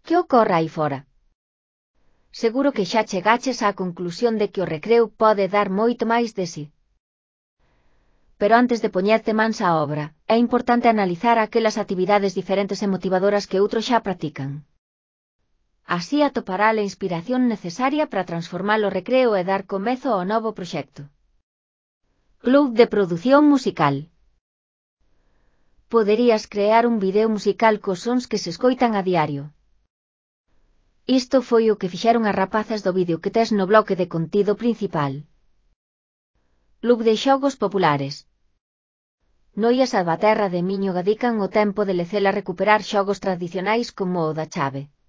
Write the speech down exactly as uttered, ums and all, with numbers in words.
Que ocorre aí fora? Seguro que xa chegaches á conclusión de que o recreo pode dar moito máis de si. Pero antes de poñerte mans á obra, é importante analizar aquelas actividades diferentes e motivadoras que outros xa practican. Así atopará a inspiración necesaria para transformar o recreo e dar comezo ao novo proxecto. Club de produción musical. Poderías crear un vídeo musical cos sons que se escoitan a diario. Isto foi o que fixeron as rapazas do vídeo que tes no bloque de contido principal. Club de xogos populares. Noias a da terra de Miño dedican o tempo de lecer a recuperar xogos tradicionais como o da chave.